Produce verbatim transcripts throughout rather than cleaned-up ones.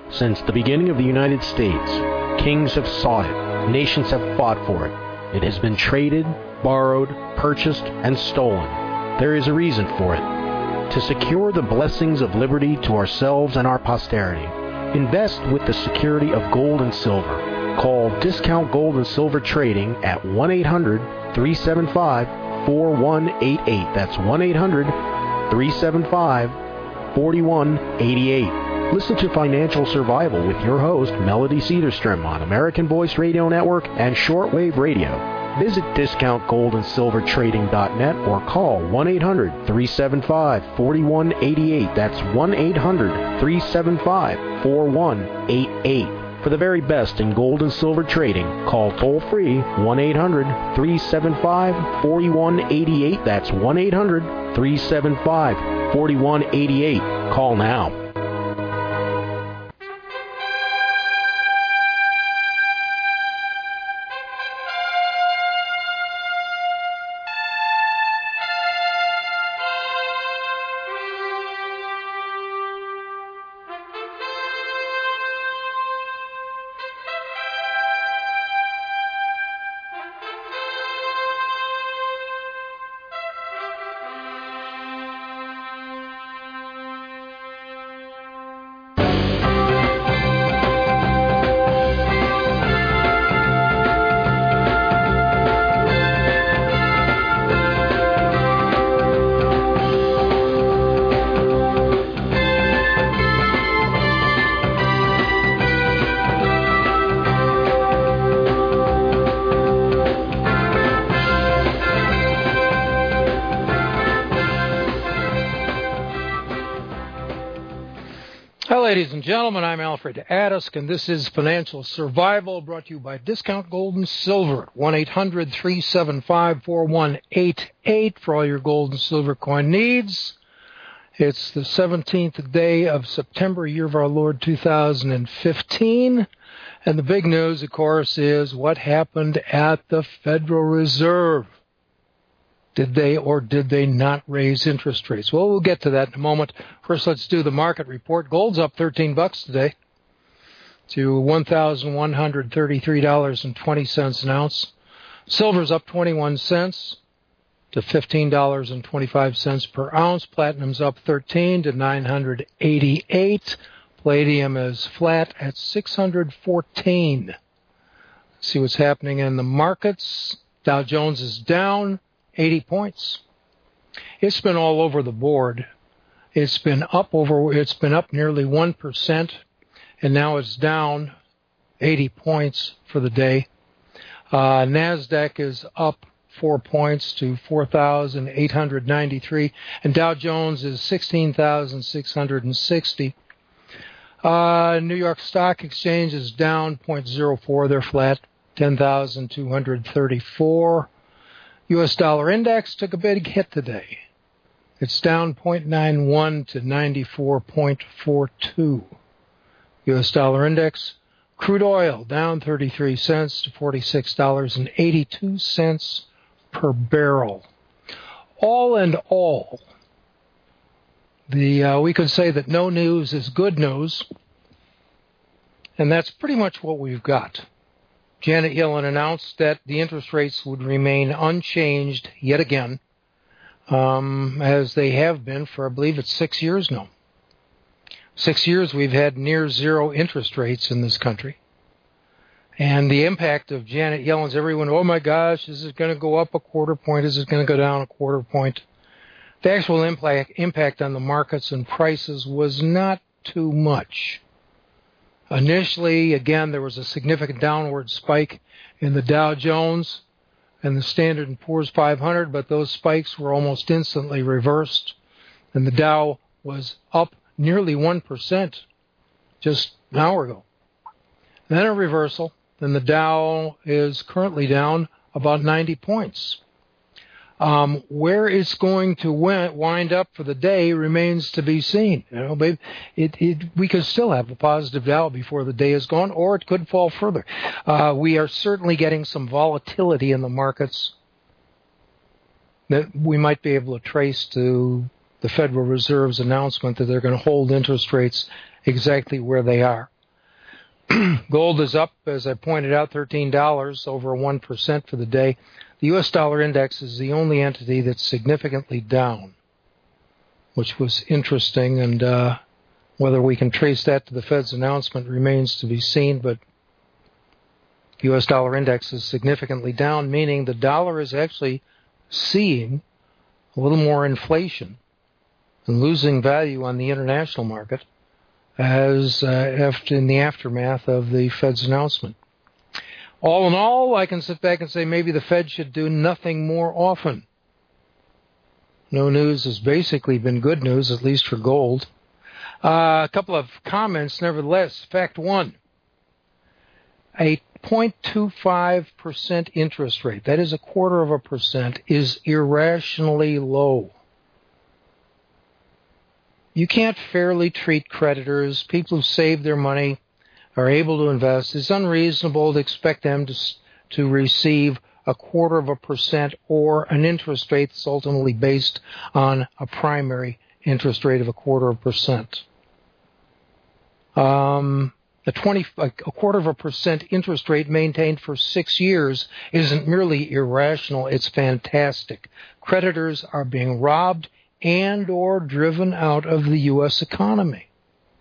Since the beginning of the United States, kings have sought it, nations have fought for it. It has been traded, borrowed, purchased, and stolen. There is a reason for it. To secure the blessings of liberty to ourselves and our posterity, invest with the security of gold and silver. Call Discount Gold and Silver Trading at one eight hundred, three seven five, four one eight eight. That's one eight hundred, three seven five, four one eight eight. Listen to Financial Survival with your host, Melody Cedarstrom, on American Voice Radio Network and Shortwave Radio. Visit discount gold and silver trading dot net or call one eight hundred, three seven five, four one eight eight. That's one eight hundred, three seven five, four one eight eight. For the very best in gold and silver trading, call toll-free one eight hundred, three seven five, four one eight eight. That's one eight hundred, three seven five, four one eight eight. Call now. Ladies and gentlemen, I'm Alfred Addisk, and this is Financial Survival, brought to you by Discount Gold and Silver, one eight hundred, three seven five, four one eight eight for all your gold and silver coin needs. It's the seventeenth day of September, year of our Lord two thousand fifteen, and the big news, of course, is what happened at the Federal Reserve. Did they or did they not raise interest rates? Well, we'll get to that in a moment. First, let's do the market report. Gold's up thirteen bucks today to one thousand one hundred thirty-three dollars and twenty cents an ounce. Silver's up twenty-one cents to fifteen dollars and twenty-five cents per ounce. Platinum's up thirteen to nine hundred eighty-eight. Palladium is flat at six hundred fourteen. Let's see what's happening in the markets. Dow Jones is down eighty points. It's been all over the board. It's been up over. It's been up nearly one percent, and now it's down eighty points for the day. Uh, Nasdaq is up four points to four thousand eight hundred ninety-three, and Dow Jones is sixteen thousand six hundred sixty. Uh, New York Stock Exchange is down zero point zero four. They're flat, ten thousand two hundred thirty-four. U S dollar index took a big hit today. It's down zero point nine one to ninety-four point four two. U S dollar index. Crude oil down thirty-three cents to forty-six dollars and eighty-two cents per barrel. All in all, the uh, we could say that no news is good news, and that's pretty much what we've got. Janet Yellen announced that the interest rates would remain unchanged yet again, um, as they have been for, I believe, it's six years now. Six years we've had near zero interest rates in this country. And the impact of Janet Yellen's, everyone, oh my gosh, is it going to go up a quarter point? Is it going to go down a quarter point? The actual impact, impact on the markets and prices was not too much. Initially, again, there was a significant downward spike in the Dow Jones and the Standard and Poor's five hundred, but those spikes were almost instantly reversed, and the Dow was up nearly one percent just an hour ago. Then a reversal, and the Dow is currently down about ninety points. Um, where it's going to wind up for the day remains to be seen. You know, it, it, we could still have a positive Dow before the day is gone, or it could fall further. Uh, we are certainly getting some volatility in the markets that we might be able to trace to the Federal Reserve's announcement that they're going to hold interest rates exactly where they are. Gold is up, as I pointed out, thirteen dollars, over one percent for the day. The U S dollar index is the only entity that's significantly down, which was interesting, and uh, whether we can trace that to the Fed's announcement remains to be seen, but the U S dollar index is significantly down, meaning the dollar is actually seeing a little more inflation and losing value on the international market as uh, after, in the aftermath of the Fed's announcement. All in all, I can sit back and say maybe the Fed should do nothing more often. No news has basically been good news, at least for gold. Uh, a couple of comments, nevertheless. Fact one, a zero point two five percent interest rate, that is a quarter of a percent, is irrationally low. You can't fairly treat creditors. People who save their money are able to invest. It's unreasonable to expect them to, to receive a quarter of a percent or an interest rate that's ultimately based on a primary interest rate of a quarter of a percent. Um, a, twenty, a quarter of a percent interest rate maintained for six years isn't merely irrational, it's fantastic. Creditors are being robbed and or driven out of the U S economy.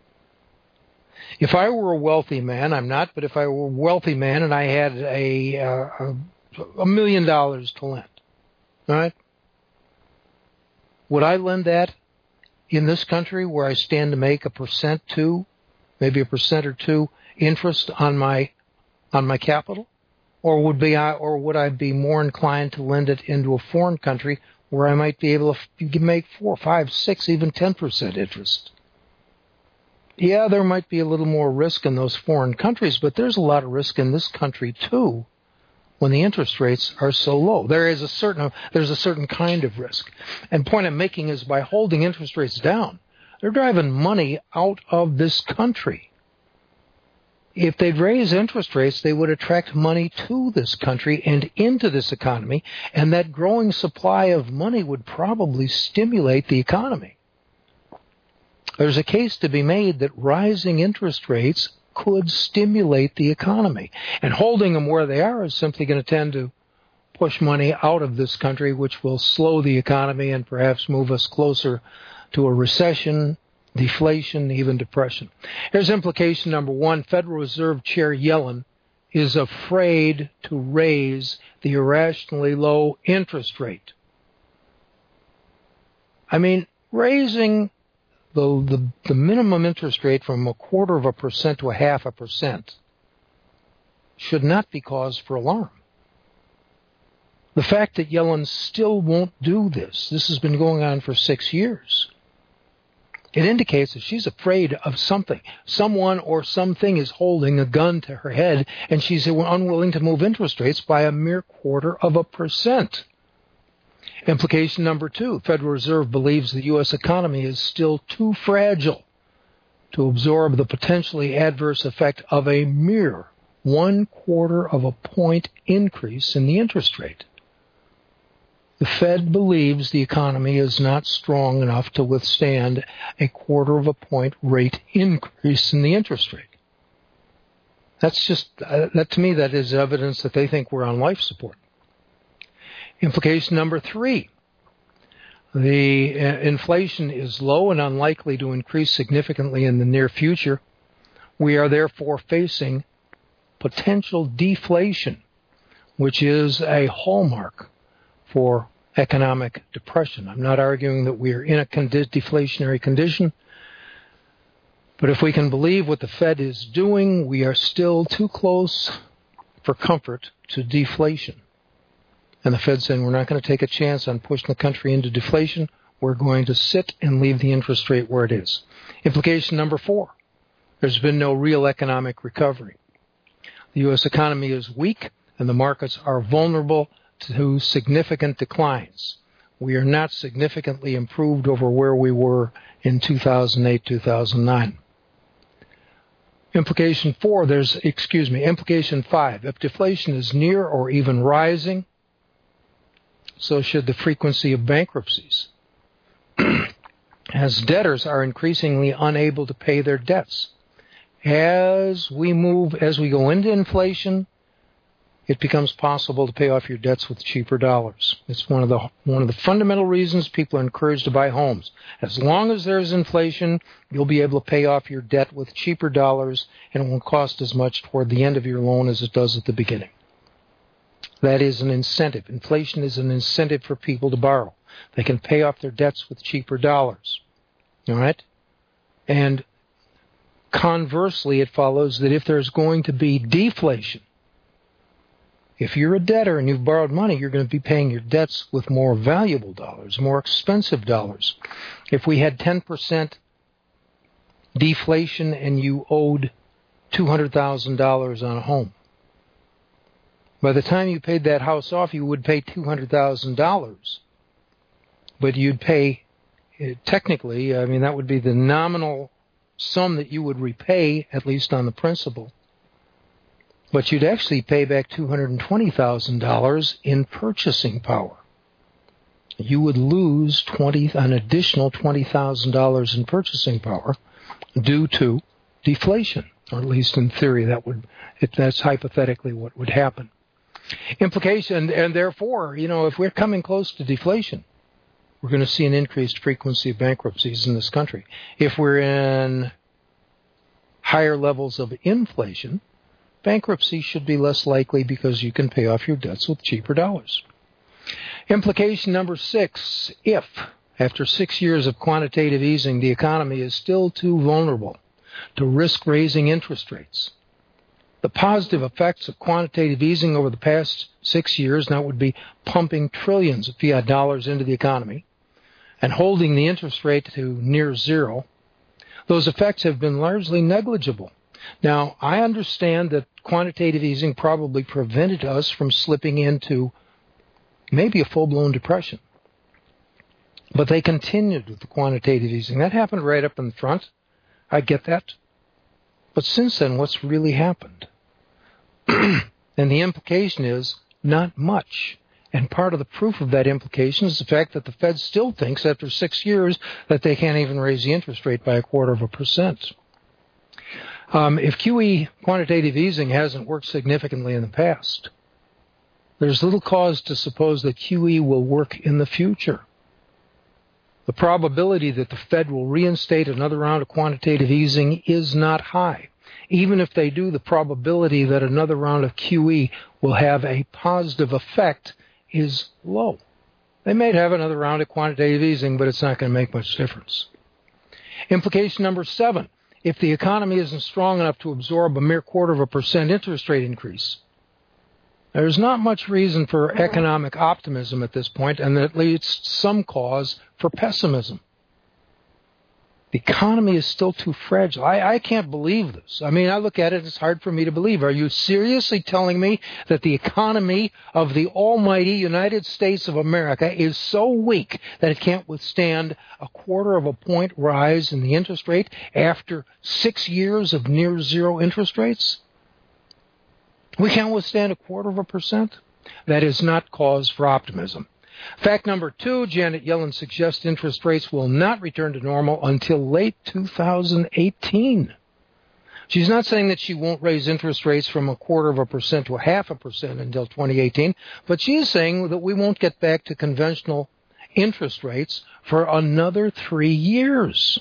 If I were a wealthy man, I'm not, but if I were a wealthy man and I had a uh, a million dollars to lend, right? Would I lend that in this country where I stand to make a percent two, maybe a percent or two interest on my on my capital, or would be I or would I be more inclined to lend it into a foreign country where I might be able to make four, five, six, even ten percent interest? Yeah, there might be a little more risk in those foreign countries, but there's a lot of risk in this country too when the interest rates are so low. There is a certain there's a certain kind of risk. And the point I'm making is by holding interest rates down, they're driving money out of this country. If they'd raise interest rates, they would attract money to this country and into this economy, and that growing supply of money would probably stimulate the economy. There's a case to be made that rising interest rates could stimulate the economy, and holding them where they are is simply going to tend to push money out of this country, which will slow the economy and perhaps move us closer to a recession, deflation, even depression. Here's implication number one. Federal Reserve Chair Yellen is afraid to raise the irrationally low interest rate. I mean, raising the, the, the minimum interest rate from a quarter of a percent to a half a percent should not be cause for alarm. The fact that Yellen still won't do this, this has been going on for six years. It indicates that she's afraid of something. Someone or something is holding a gun to her head, and she's unwilling to move interest rates by a mere quarter of a percent. Implication number two, Federal Reserve believes the U S economy is still too fragile to absorb the potentially adverse effect of a mere one quarter of a point increase in the interest rate. The Fed believes the economy is not strong enough to withstand a quarter of a point rate increase in the interest rate. That's just, uh, that to me, that is evidence that they think we're on life support. Implication number three, the uh, inflation is low and unlikely to increase significantly in the near future. We are therefore facing potential deflation, which is a hallmark for economic depression. I'm not arguing that we are in a condi- deflationary condition, but if we can believe what the Fed is doing, we are still too close for comfort to deflation. And the Fed's saying we're not going to take a chance on pushing the country into deflation. We're going to sit and leave the interest rate where it is. Implication number four, there's been no real economic recovery. The U S economy is weak, and the markets are vulnerable to significant declines. We are not significantly improved over where we were in two thousand eight, two thousand nine. Implication four, there's, excuse me, implication five. If deflation is near or even rising, so should the frequency of bankruptcies, as debtors are increasingly unable to pay their debts. as we move, as we go into inflation, it becomes possible to pay off your debts with cheaper dollars. It's one of the one of the fundamental reasons people are encouraged to buy homes. As long as there's inflation, you'll be able to pay off your debt with cheaper dollars, and it won't cost as much toward the end of your loan as it does at the beginning. That is an incentive. Inflation is an incentive for people to borrow. They can pay off their debts with cheaper dollars. All right? And conversely, it follows that if there's going to be deflation, if you're a debtor and you've borrowed money, you're going to be paying your debts with more valuable dollars, more expensive dollars. If we had ten percent deflation and you owed two hundred thousand dollars on a home, by the time you paid that house off, you would pay two hundred thousand dollars. But you'd pay, technically, I mean, that would be the nominal sum that you would repay, at least on the principal. But you'd actually pay back two hundred twenty thousand dollars in purchasing power. You would lose twenty, an additional twenty thousand dollars in purchasing power due to deflation, or at least in theory, that would, if that's hypothetically what would happen. Implication, and therefore, you know, if we're coming close to deflation, we're going to see an increased frequency of bankruptcies in this country. If we're in higher levels of inflation, bankruptcy should be less likely because you can pay off your debts with cheaper dollars. Implication number six, if, after six years of quantitative easing, the economy is still too vulnerable to risk raising interest rates, the positive effects of quantitative easing over the past six years now would be pumping trillions of fiat dollars into the economy and holding the interest rate to near zero. Those effects have been largely negligible. Now, I understand that quantitative easing probably prevented us from slipping into maybe a full-blown depression. But they continued with the quantitative easing. That happened right up in the front. I get that. But since then, what's really happened? And the implication is not much. And part of the proof of that implication is the fact that the Fed still thinks after six years that they can't even raise the interest rate by a quarter of a percent. Um, if Q E, quantitative easing, hasn't worked significantly in the past, there's little cause to suppose that Q E will work in the future. The probability that the Fed will reinstate another round of quantitative easing is not high. Even if they do, the probability that another round of Q E will have a positive effect is low. They may have another round of quantitative easing, but it's not going to make much difference. Implication number seven. If the economy isn't strong enough to absorb a mere quarter of a percent interest rate increase, there's not much reason for economic optimism at this point, and at least some cause for pessimism. The economy is still too fragile. I, I can't believe this. I mean, I look at it, it's hard for me to believe. Are you seriously telling me that the economy of the almighty United States of America is so weak that it can't withstand a quarter of a point rise in the interest rate after six years of near zero interest rates? We can't withstand a quarter of a percent? That is not cause for optimism. Fact number two, Janet Yellen suggests interest rates will not return to normal until late two thousand eighteen. She's not saying that she won't raise interest rates from a quarter of a percent to a half a percent until twenty eighteen, but she is saying that we won't get back to conventional interest rates for another three years.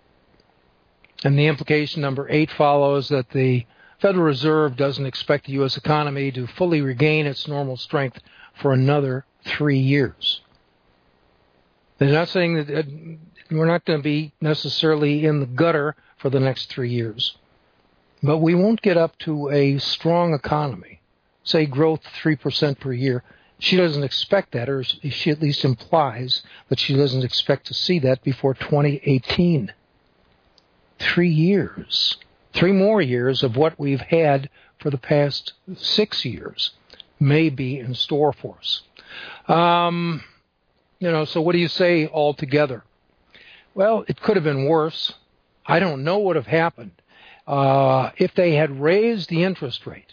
And the implication number eight follows that the Federal Reserve doesn't expect the U S economy to fully regain its normal strength for another three years. They're not saying that we're not going to be necessarily in the gutter for the next three years. But we won't get up to a strong economy, say growth three percent per year. She doesn't expect that, or she at least implies that she doesn't expect to see that before twenty eighteen. Three years. Three more years of what we've had for the past six years may be in store for us. Um, you know, so what do you say altogether? Well, it could have been worse. I don't know what would have happened uh, if they had raised the interest rate,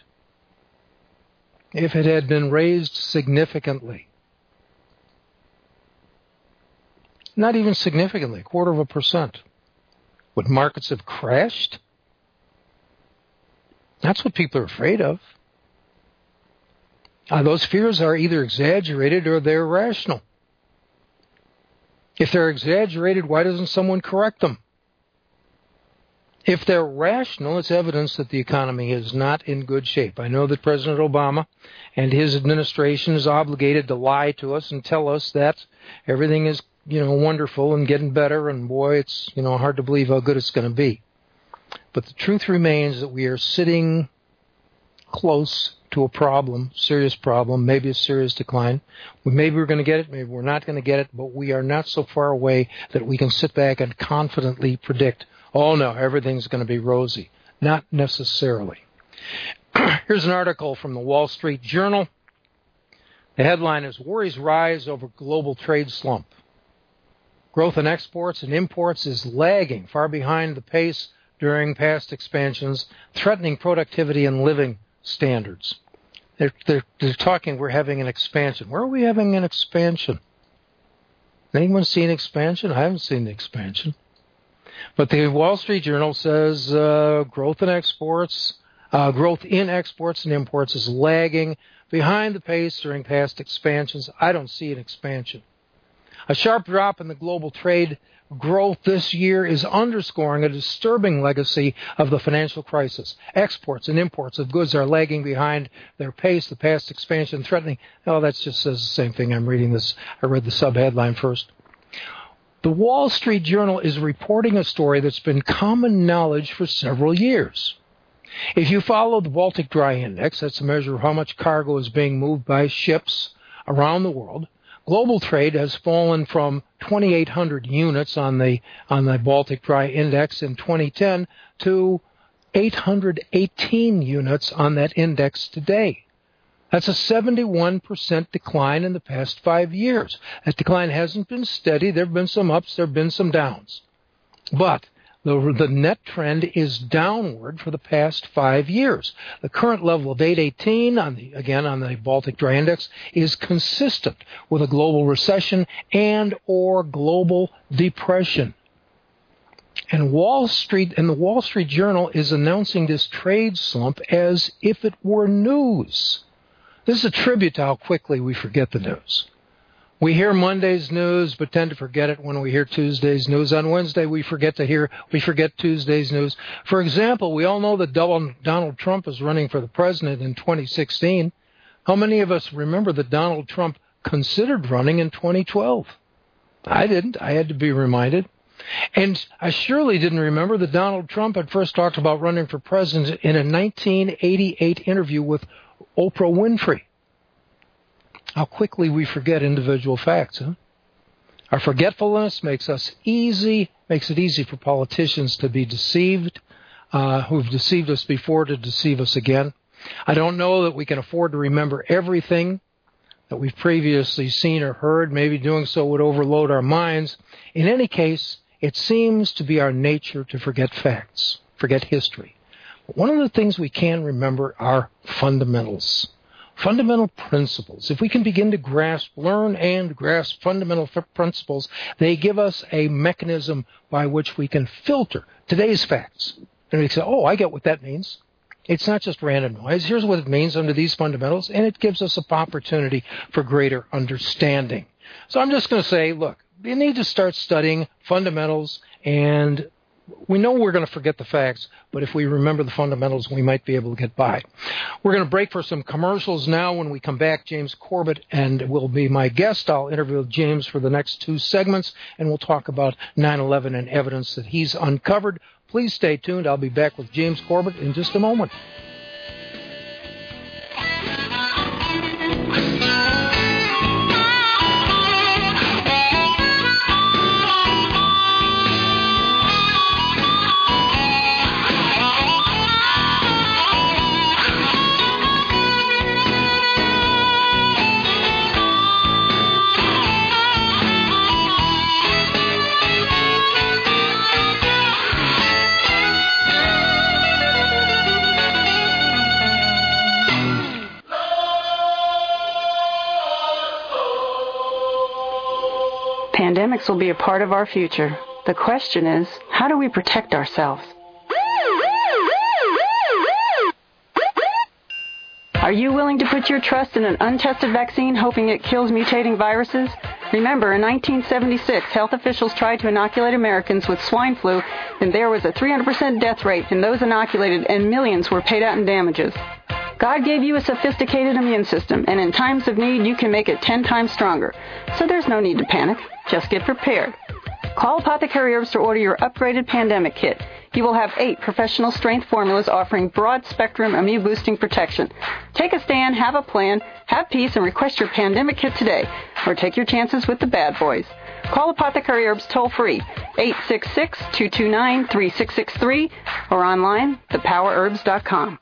if it had been raised significantly. Not even significantly, a quarter of a percent. Would markets have crashed? That's what people are afraid of. Uh, those fears are either exaggerated or they're rational. If they're exaggerated, why doesn't someone correct them? If they're rational, it's evidence that the economy is not in good shape. I know that President Obama and his administration is obligated to lie to us and tell us that everything is, you know, wonderful and getting better, and boy, it's, you know, hard to believe how good it's going to be. But the truth remains that we are sitting close to a problem, serious problem, maybe a serious decline. Maybe we're going to get it, maybe we're not going to get it, but we are not so far away that we can sit back and confidently predict, oh no, everything's going to be rosy. Not necessarily. Here's an article from the Wall Street Journal. The headline is, Worries Rise Over Global Trade Slump. Growth in exports and imports is lagging far behind the pace during past expansions, threatening productivity and living standards. They're, they're, they're talking we're having an expansion. Where are we having an expansion? Anyone seen expansion? I haven't seen the expansion. But the Wall Street Journal says uh, growth in exports, uh, growth in exports and imports is lagging behind the pace during past expansions. I don't see an expansion. A sharp drop in the global trade growth this year is underscoring a disturbing legacy of the financial crisis. Exports and imports of goods are lagging behind their pace. The past expansion threatening. Oh, that just says the same thing. I'm reading this. I read the sub-headline first. The Wall Street Journal is reporting a story that's been common knowledge for several years. If you follow the Baltic Dry Index, that's a measure of how much cargo is being moved by ships around the world, global trade has fallen from twenty-eight hundred units on the on the Baltic Dry Index in twenty ten to eight hundred eighteen units on that index today. That's a seventy-one percent decline in the past five years. That decline hasn't been steady. There have been some ups, there have been some downs. But the, the net trend is downward for the past five years. The current level of eight eighteen, on the, again on the Baltic Dry Index, is consistent with a global recession and or global depression. And Wall Street and the Wall Street Journal is announcing this trade slump as if it were news. This is a tribute to how quickly we forget the news. We hear Monday's news, but tend to forget it when we hear Tuesday's news. On Wednesday, we forget to hear, we forget Tuesday's news. For example, we all know that Donald Trump is running for the president in twenty sixteen. How many of us remember that Donald Trump considered running in twenty twelve? I didn't. I had to be reminded. And I surely didn't remember that Donald Trump had first talked about running for president in a nineteen eighty-eight interview with Oprah Winfrey. How quickly we forget individual facts, huh? Our forgetfulness makes us easy, makes it easy for politicians to be deceived, uh, who've deceived us before to deceive us again. I don't know that we can afford to remember everything that we've previously seen or heard. Maybe doing so would overload our minds. In any case, it seems to be our nature to forget facts, forget history. But one of the things we can remember are fundamentals. Fundamental principles. If we can begin to grasp, learn and grasp fundamental f- principles, they give us a mechanism by which we can filter today's facts. And we say, oh, I get what that means. It's not just random noise. Here's what it means under these fundamentals, and it gives us an opportunity for greater understanding. So I'm just going to say, look, you need to start studying fundamentals, and we know we're going to forget the facts, but if we remember the fundamentals, we might be able to get by. We're going to break for some commercials now. When we come back, James Corbett and will be my guest. I'll interview James for the next two segments, and we'll talk about nine eleven and evidence that he's uncovered. Please stay tuned. I'll be back with James Corbett in just a moment. Pandemics will be a part of our future. The question is, how do we protect ourselves? Are you willing to put your trust in an untested vaccine hoping it kills mutating viruses? Remember, in nineteen seventy-six, health officials tried to inoculate Americans with swine flu, and there was a three hundred percent death rate in those inoculated, and millions were paid out in damages. God gave you a sophisticated immune system, and in times of need, you can make it ten times stronger. So there's no need to panic. Just get prepared. Call Apothecary Herbs to order your upgraded pandemic kit. You will have eight professional strength formulas offering broad-spectrum immune-boosting protection. Take a stand, have a plan, have peace, and request your pandemic kit today. Or take your chances with the bad boys. Call Apothecary Herbs toll-free, eight six six, two two nine, three six six three, or online, the power herbs dot com.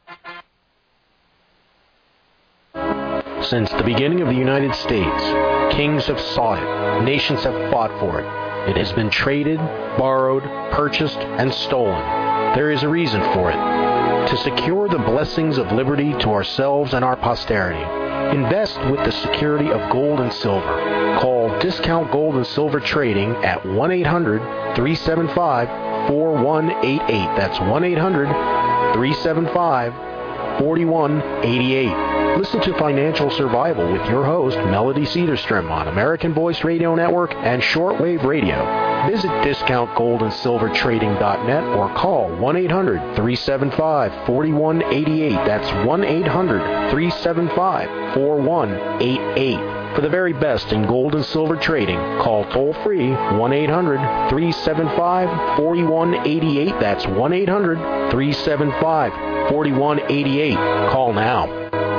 Since the beginning of the United States, kings have sought it, nations have fought for it. It has been traded, borrowed, purchased, and stolen. There is a reason for it. To secure the blessings of liberty to ourselves and our posterity, invest with the security of gold and silver. Call Discount Gold and Silver Trading at one eight hundred, three seven five, four one eight eight. That's one eight hundred, three seven five, four one eight eight. Listen to Financial Survival with your host, Melody Cedarstrom, on American Voice Radio Network and Shortwave Radio. Visit discount gold and silver trading dot net or call one eight hundred, three seven five, four one eight eight. That's one eight hundred, three seven five, four one eight eight. For the very best in gold and silver trading, call toll-free one eight hundred, three seven five, four one eight eight. That's one eight hundred, three seven five, four one eight eight. Call now.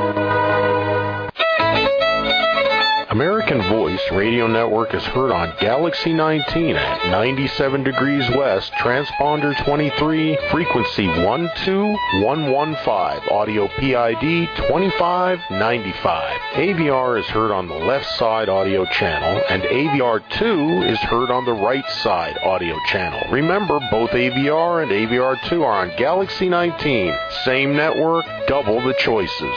American Voice Radio Network is heard on Galaxy nineteen at ninety-seven degrees west, transponder twenty-three, frequency one two one one five, audio P I D twenty-five ninety-five. A V R is heard on the left side audio channel, and A V R two is heard on the right side audio channel. Remember, both A V R and A V R two are on Galaxy nineteen. Same network, double the choices.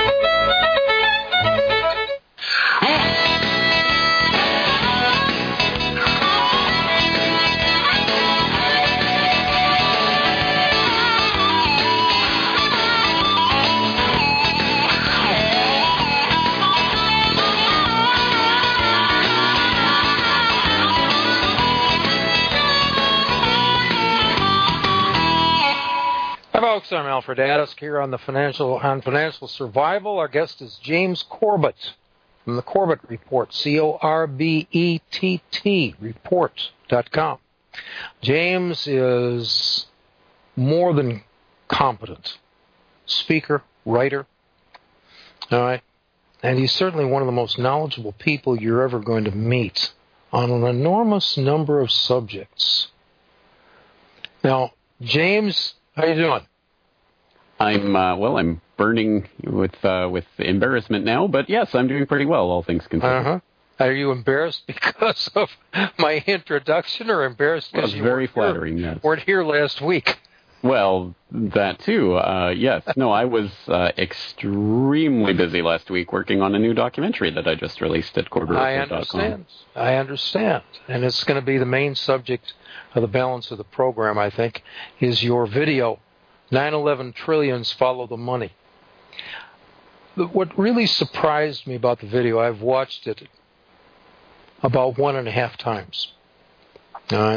Folks, I'm Alfred Addisk here on the financial on Financial Survival. Our guest is James Corbett from the Corbett Report, C O R B E T T, report dot com. James is more than competent speaker, writer, all right, and he's certainly one of the most knowledgeable people you're ever going to meet on an enormous number of subjects. Now, James, how you doing? I'm, uh, well, I'm burning with uh, with embarrassment now, but yes, I'm doing pretty well, all things considered. Uh-huh. Are you embarrassed because of my introduction, or embarrassed because well, you very weren't, flattering, here, yes. weren't here last week? Well, that too, uh, yes. No, I was uh, extremely busy last week working on a new documentary that I just released at Corbett Report dot com. I understand. I understand. And it's going to be the main subject of the balance of the program, I think, is your video, nine eleven Trillions Follow the Money. What really surprised me about the video, I've watched it about one and a half times. All right.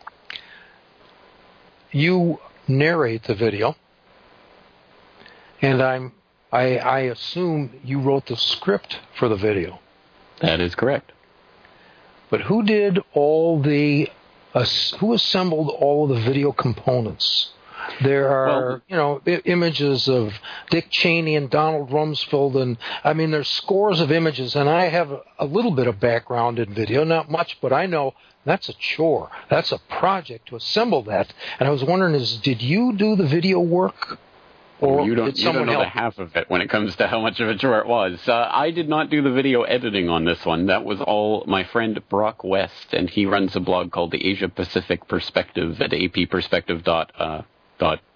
You narrate the video, and I'm I, I assume you wrote the script for the video. That is correct. But who did all the uh, who assembled all of the video components? There are, well, you know, I- images of Dick Cheney and Donald Rumsfeld, and I mean, there's scores of images, and I have a, a little bit of background in video, not much, but I know that's a chore. That's a project to assemble that. And I was wondering, is did you do the video work? Or you don't, did you someone don't know help? the half of it when it comes to how much of a chore it was. Uh, I did not do the video editing on this one. That was all my friend Brock West, and he runs a blog called the Asia Pacific Perspective at a p perspective dot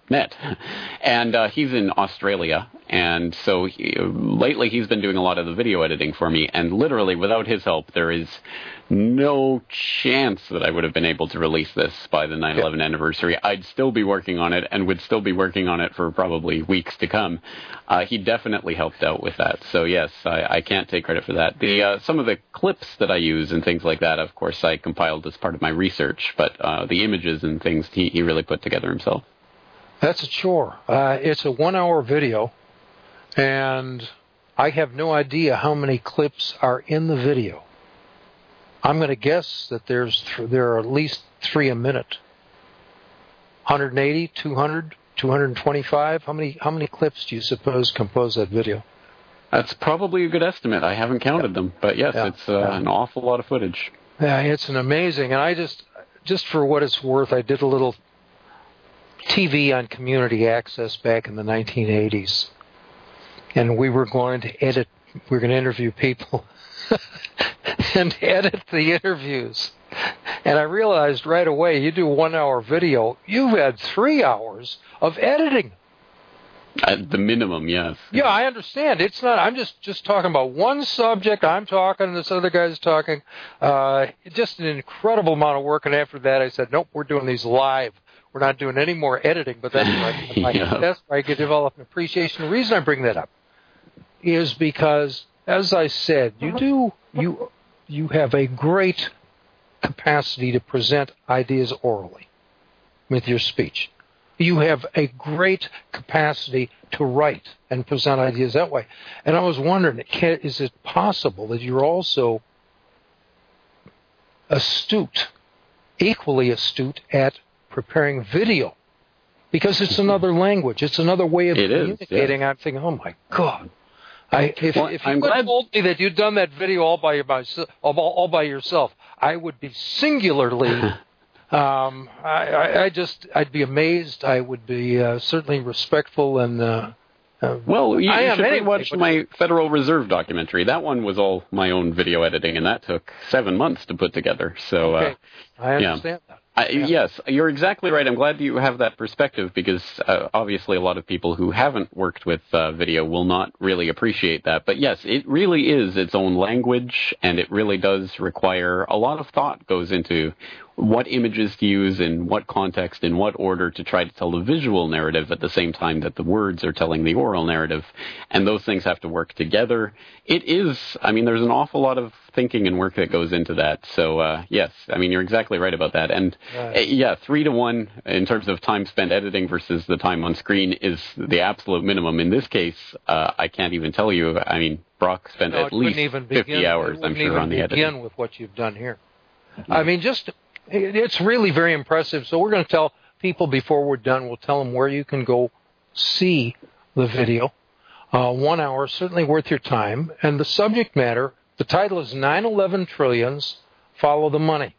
met. And uh, he's in Australia, and so he, lately he's been doing a lot of the video editing for me, and literally without his help, there is no chance that I would have been able to release this by the nine eleven anniversary. I'd still be working on it, and would still be working on it for probably weeks to come. Uh, he definitely helped out with that. So yes, I, I can't take credit for that. The uh, some of the clips that I use and things like that, of course, I compiled as part of my research, but uh, the images and things he, he really put together himself. That's a chore. Uh, it's a one-hour video, and I have no idea how many clips are in the video. I'm going to guess that there's th- there are at least three a minute. one eighty, two hundred, two twenty-five. How many how many clips do you suppose compose that video? That's probably a good estimate. I haven't counted yeah. them, but yes, yeah. it's uh, yeah. an awful lot of footage. Yeah, it's an amazing. And I just just for what it's worth, I did a little T V on community access back in the nineteen eighties, and we were going to edit. We were going to interview people. and edit the interviews. And I realized right away, you do a one-hour video, you've had three hours of editing. At the minimum, yes. Yeah, I understand. It's not. I'm just, just talking about one subject. I'm talking, this other guy's talking. Uh, just an incredible amount of work. And after that, I said, nope, we're doing these live. We're not doing any more editing. But that's where I, yeah. that's where I could develop an appreciation. The reason I bring that up is because, as I said, you do you you have a great capacity to present ideas orally with your speech. You have a great capacity to write and present ideas that way. And I was wondering, is it possible that you're also astute, equally astute at preparing video? Because it's another language. It's another way of it communicating. Is, yeah. I'm thinking, oh, my God. I, if well, if you I'm had glad... told me that you'd done that video all by, all, all by yourself, I would be singularly... Um, I, I, I just, I'd be amazed. I would be uh, certainly respectful and. Uh, uh, well, you, I you am should anyway, watch but... my Federal Reserve documentary. That one was all my own video editing, and that took seven months to put together. So, okay. uh, I understand yeah. that. I, yeah. Yes, you're exactly right. I'm glad you have that perspective because uh, obviously a lot of people who haven't worked with uh, video will not really appreciate that. But yes, it really is its own language, and it really does require a lot of thought goes into what images to use, in what context, in what order to try to tell the visual narrative at the same time that the words are telling the oral narrative. And those things have to work together. It is, I mean, there's an awful lot of thinking and work that goes into that. So, uh, yes, I mean, you're exactly right about that. And, right. uh, yeah, three to one in terms of time spent editing versus the time on screen is the absolute minimum. In this case, uh, I can't even tell you. I mean, Brock spent no, at least even fifty begin, hours, I'm sure, on the editing. Begin with what you've done here. Mm-hmm. I mean, just... It's really very impressive. So we're going to tell people before we're done, we'll tell them where you can go see the video. Uh, one hour, certainly worth your time. And the subject matter, the title is nine eleven Trillions, Follow the Money.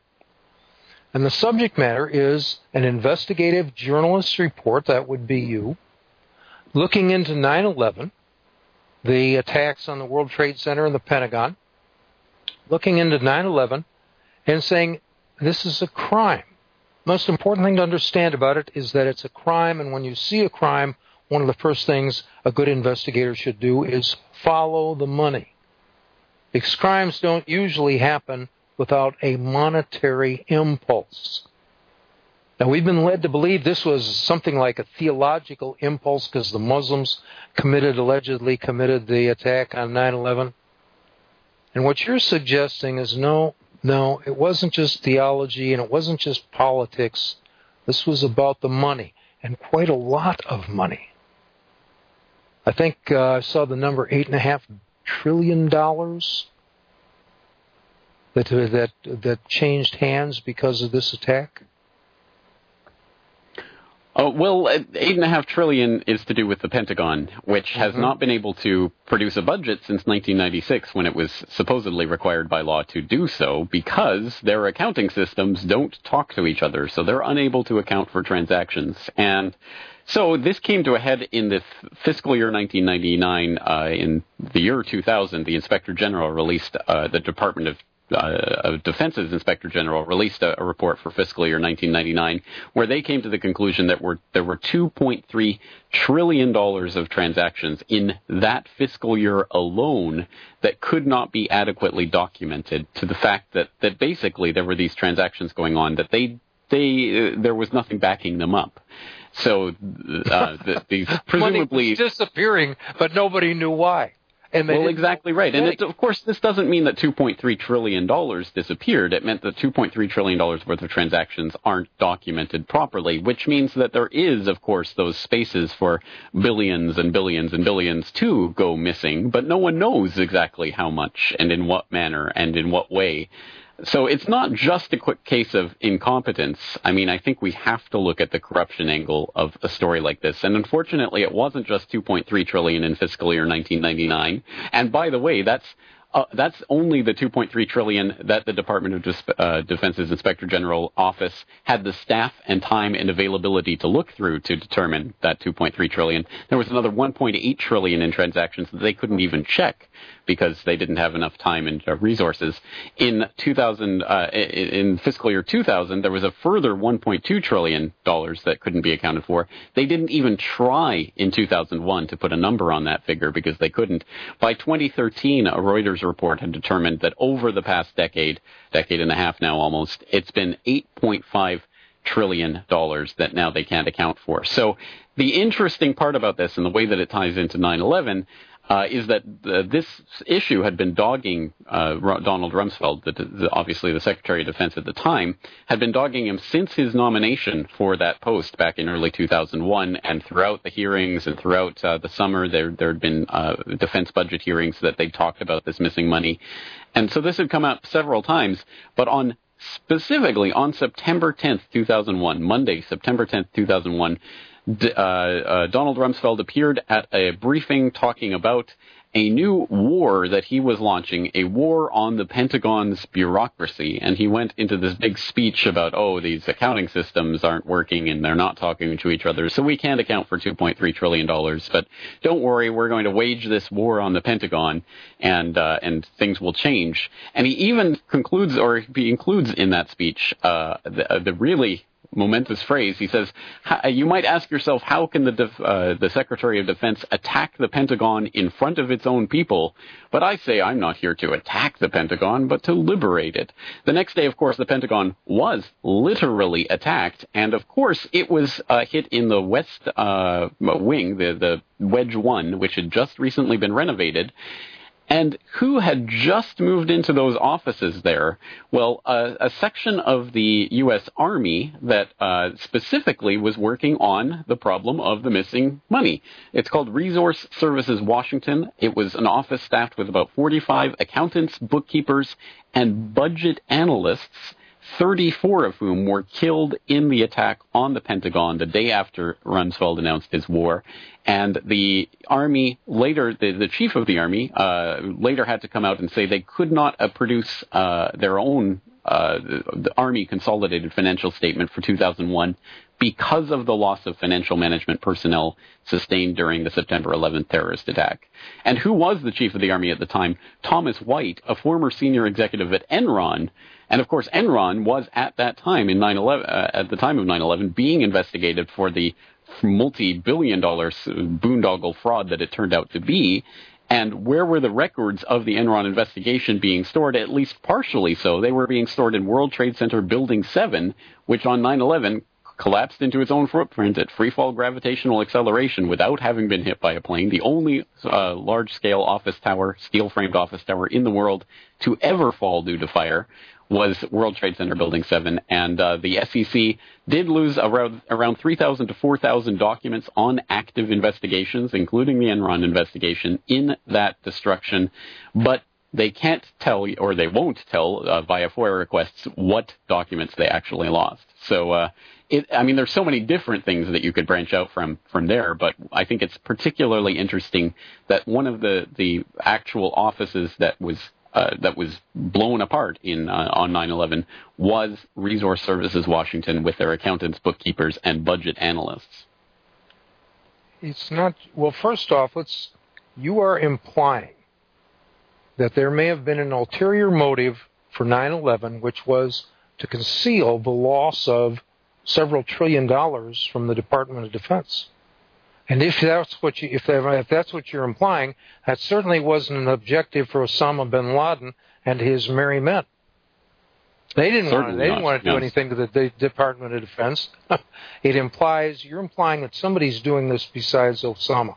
And the subject matter is an investigative journalist's report, that would be you, looking into nine eleven, the attacks on the World Trade Center and the Pentagon, looking into nine eleven and saying, this is a crime. Most important thing to understand about it is that it's a crime, and when you see a crime, one of the first things a good investigator should do is follow the money. Because crimes don't usually happen without a monetary impulse. Now, we've been led to believe this was something like a theological impulse because the Muslims committed, allegedly committed the attack on nine eleven. And what you're suggesting is no, No, it wasn't just theology and it wasn't just politics. This was about the money, and quite a lot of money. I think uh, I saw the number eight and a half trillion dollars that that that changed hands because of this attack. Uh, well, eight and a half trillion is to do with the Pentagon, which has mm-hmm. not been able to produce a budget since nineteen ninety-six, when it was supposedly required by law to do so, because their accounting systems don't talk to each other, so they're unable to account for transactions. And so this came to a head in the fiscal year nineteen ninety-nine. Uh, in the year two thousand, the Inspector General released uh, the Department of uh, Defense's Inspector General released a, a report for fiscal year nineteen ninety-nine where they came to the conclusion that were, there were two point three trillion dollars of transactions in that fiscal year alone that could not be adequately documented, to the fact that, that basically there were these transactions going on that they they uh, there was nothing backing them up. So uh, the, these presumably money was disappearing, but nobody knew why. And well, exactly right. And it, of course, this doesn't mean that two point three trillion dollars disappeared. It meant that two point three trillion dollars worth of transactions aren't documented properly, which means that there is, of course, those spaces for billions and billions and billions to go missing, but no one knows exactly how much and in what manner and in what way. So it's not just a quick case of incompetence. I mean, I think we have to look at the corruption angle of a story like this. And unfortunately, it wasn't just two point three trillion dollars in fiscal year nineteen ninety-nine. And by the way, that's uh, that's only the two point three trillion dollars that the Department of Dis- uh, Defense's Inspector General office had the staff and time and availability to look through to determine that two point three trillion dollars. There was another one point eight trillion dollars in transactions that they couldn't even check because they didn't have enough time and uh, resources. In two thousand, uh, in fiscal year two thousand, there was a further one point two trillion dollars that couldn't be accounted for. They didn't even try in two thousand one to put a number on that figure because they couldn't. By twenty thirteen, a Reuters report had determined that over the past decade, decade and a half now almost, it's been eight point five trillion dollars that now they can't account for. So the interesting part about this and the way that it ties into nine eleven Uh, is that uh, this issue had been dogging uh, Donald Rumsfeld, the, the, obviously the Secretary of Defense at the time, had been dogging him since his nomination for that post back in early two thousand one, and throughout the hearings and throughout uh, the summer, there there had been uh, defense budget hearings that they talked about this missing money. And so this had come up several times, but on specifically on September tenth, two thousand one, Monday, September tenth, two thousand one, D- uh, uh, Donald Rumsfeld appeared at a briefing talking about a new war that he was launching, a war on the Pentagon's bureaucracy. And he went into this big speech about, oh, these accounting systems aren't working and they're not talking to each other, so we can't account for two point three trillion dollars. But don't worry, we're going to wage this war on the Pentagon, and uh, and things will change. And he even concludes, or he includes in that speech, uh, the, uh, the really momentous phrase. He says, you might ask yourself, how can the def- uh, the Secretary of Defense attack the Pentagon in front of its own people? But I say I'm not here to attack the Pentagon, but to liberate it. The next day, of course, the Pentagon was literally attacked, and of course it was uh, hit in the west uh, wing, the, the Wedge one, which had just recently been renovated. And who had just moved into those offices there? Well, uh, a section of the U S Army that uh, specifically was working on the problem of the missing money. It's called Resource Services Washington. It was an office staffed with about forty-five accountants, bookkeepers, and budget analysts, thirty-four of whom were killed in the attack on the Pentagon the day after Rumsfeld announced his war. And the Army later, the, the chief of the Army, uh, later had to come out and say they could not uh, produce uh, their own uh, the, the Army consolidated financial statement for two thousand one because of the loss of financial management personnel sustained during the September eleventh terrorist attack. And who was the chief of the Army at the time? Thomas White, a former senior executive at Enron. And of course, Enron was at that time in nine eleven, uh, at the time of nine eleven, being investigated for the multi-billion dollar boondoggle fraud that it turned out to be. And where were the records of the Enron investigation being stored? At least partially so. They were being stored in World Trade Center Building seven, which on nine eleven collapsed into its own footprint at freefall gravitational acceleration without having been hit by a plane. The only uh, large-scale office tower, steel-framed office tower in the world to ever fall due to fire was World Trade Center Building seven, and uh, the S E C did lose around, around three thousand to four thousand documents on active investigations, including the Enron investigation, in that destruction, but they can't tell, or they won't tell uh, via FOIA requests, what documents they actually lost. So, uh, it, I mean, there's so many different things that you could branch out from from there, but I think it's particularly interesting that one of the, the actual offices that was Uh, that was blown apart in uh, on nine eleven was Resource Services Washington with their accountants, bookkeepers, and budget analysts. It's not, well, first off, let's, you are implying that there may have been an ulterior motive for nine eleven, which was to conceal the loss of several trillion dollars from the Department of Defense. And if that's what you, if, if that's what you're implying, that certainly wasn't an objective for Osama bin Laden and his merry men. They didn't want to, they didn't want to do yes. anything to the, the Department of Defense. It implies you're implying that somebody's doing this besides Osama.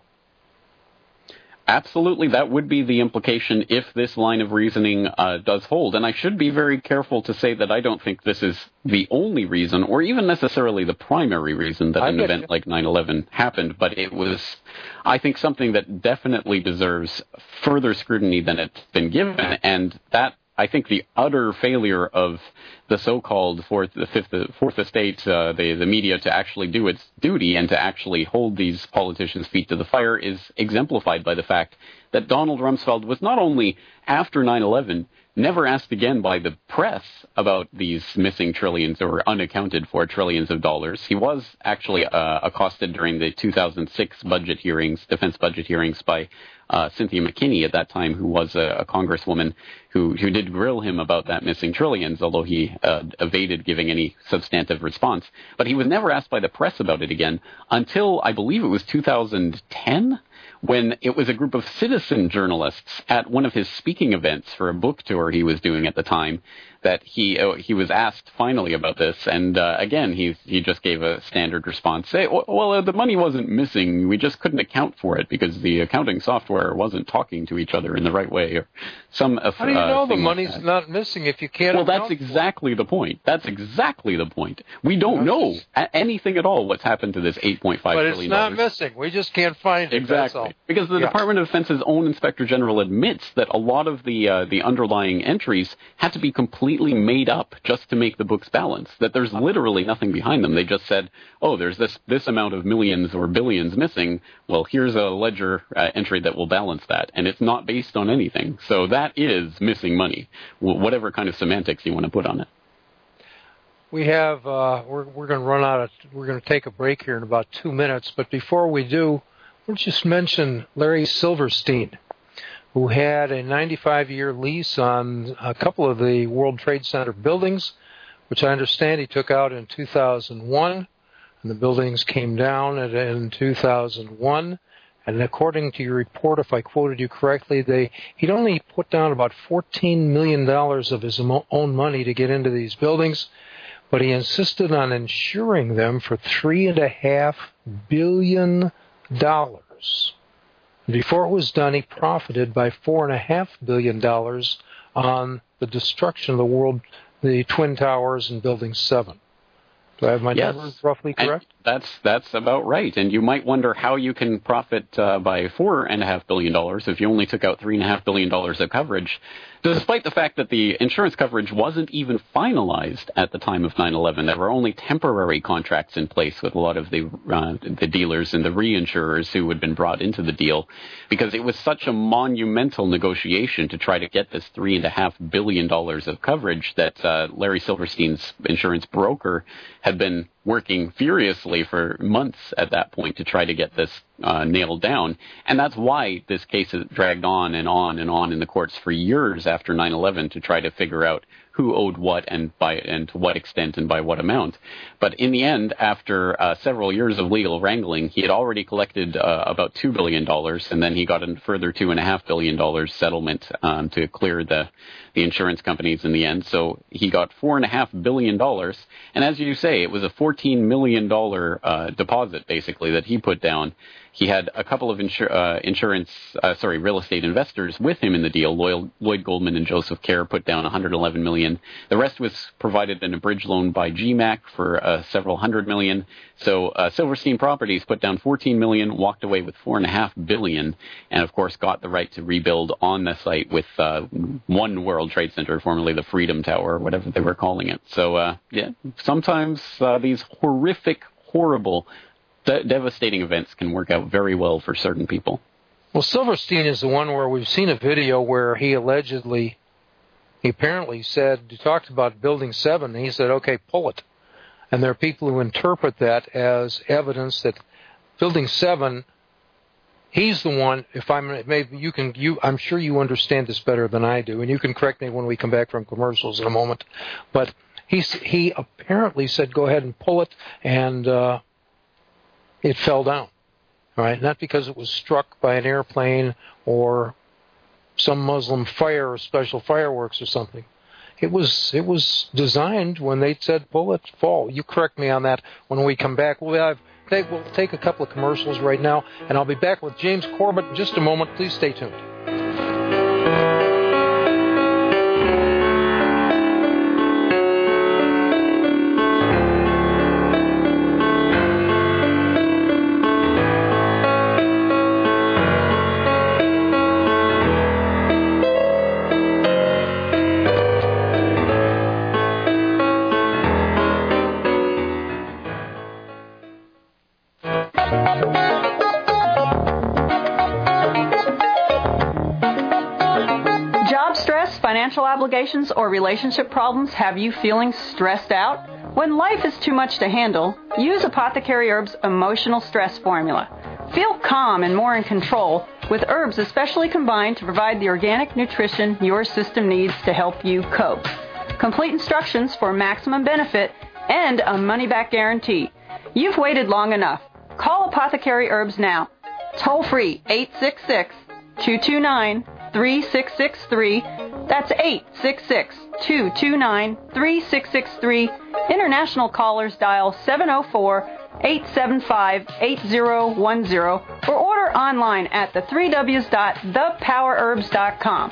Absolutely, that would be the implication if this line of reasoning uh, does hold. And I should be very careful to say that I don't think this is the only reason, or even necessarily the primary reason that I an event you. like nine eleven happened, but it was, I think, something that definitely deserves further scrutiny than it's been given, and that I think the utter failure of the so-called fourth, the fifth, fourth estate, uh, the, the media to actually do its duty and to actually hold these politicians' feet to the fire is exemplified by the fact that Donald Rumsfeld was not only, after nine eleven, never asked again by the press about these missing trillions or unaccounted for trillions of dollars. He was actually uh, accosted during the two thousand six budget hearings, defense budget hearings, by uh, Cynthia McKinney at that time, who was a, a congresswoman who, who did grill him about that missing trillions, although he uh, evaded giving any substantive response. But he was never asked by the press about it again until, I believe it was two thousand ten, when it was a group of citizen journalists at one of his speaking events for a book tour he was doing at the time that he uh, he was asked finally about this, and uh, again he he just gave a standard response. Say, well, uh, the money wasn't missing, we just couldn't account for it because the accounting software wasn't talking to each other in the right way, or some. Uh, How do you know uh, the money's like not missing if you can't? Well, that's exactly the point. That's exactly the point. We don't know anything at all what's happened to this eight point five trillion dollars. But it's not missing. We just can't find it. Exactly, that's all. Because the yeah. Department of Defense's own Inspector General admits that a lot of the uh, the underlying entries had to be completely made up just to make the books balance, that there's literally nothing behind them. They just said, oh, there's this this amount of millions or billions missing. Well, here's a ledger uh, entry that will balance that. And it's not based on anything. So that is missing money, whatever kind of semantics you want to put on it. We have, uh, we're, we're going to run out of, we're going to take a break here in about two minutes. But before we do, we'll just mention Larry Silverstein, who had a ninety-five year lease on a couple of the World Trade Center buildings, which I understand he took out in two thousand one, and the buildings came down in two thousand one. And according to your report, if I quoted you correctly, they he'd only put down about fourteen million dollars of his own money to get into these buildings, but he insisted on insuring them for three and a half billion dollars. Before it was done, he profited by four and a half billion dollars on the destruction of the world, the Twin Towers and Building Seven. Do I have my yes. numbers roughly correct? And that's that's about right. And you might wonder how you can profit uh, by four and a half billion dollars if you only took out three and a half billion dollars of coverage, despite the fact that the insurance coverage wasn't even finalized at the time of nine eleven. There were only temporary contracts in place with a lot of the uh, the dealers and the reinsurers who had been brought into the deal, because it was such a monumental negotiation to try to get this three and a half billion dollars of coverage that uh, Larry Silverstein's insurance broker had been working furiously for months at that point to try to get this uh, nailed down. And that's why this case has dragged on and on and on in the courts for years after nine eleven to try to figure out who owed what and by and to what extent and by what amount. But in the end, after uh, several years of legal wrangling, he had already collected uh, about two billion dollars, and then he got a further two point five billion dollars settlement um, to clear the, the insurance companies in the end. So he got four point five billion dollars, and as you say, it was a fourteen million dollars uh, deposit, basically, that he put down. He had a couple of insur- uh, insurance, uh, sorry, real estate investors with him in the deal. Lloyd, Lloyd Goldman and Joseph Kerr put down one hundred eleven million dollars. The rest was provided in a bridge loan by G MAC for uh, several hundred million. So uh, Silverstein Properties put down fourteen million dollars, walked away with four and a half billion dollars, and of course got the right to rebuild on the site with uh, One World Trade Center, formerly the Freedom Tower, or whatever they were calling it. So uh, yeah, sometimes uh, these horrific, horrible De- devastating events can work out very well for certain people. Well, Silverstein is the one where we've seen a video where he allegedly, he apparently said, he talked about Building seven, and he said, okay, pull it. And there are people who interpret that as evidence that Building seven He's the one. If I'm, maybe you can, you, I'm sure you understand this better than I do, and you can correct me when we come back from commercials in a moment. But he's, he apparently said, "Go ahead and pull it," and uh, it fell down. All right, not because it was struck by an airplane or some Muslim fire or special fireworks or something. It was it was designed when they said pull it, fall. You correct me on that when we come back. We'll have. We'll take a couple of commercials right now, and I'll be back with James Corbett in just a moment. Please stay tuned. Financial obligations or relationship problems have you feeling stressed out? When life is too much to handle, use Apothecary Herbs Emotional Stress Formula. Feel calm and more in control with herbs especially combined to provide the organic nutrition your system needs to help you cope. Complete instructions for maximum benefit and a money-back guarantee. You've waited long enough. Call Apothecary Herbs now. Toll free eight six six, two two nine, three six six three. That's eight six six, two two nine, three six six three. International callers dial seven oh four, eight seven five, eight oh one oh or order online at the three W's dot the power herbs dot com.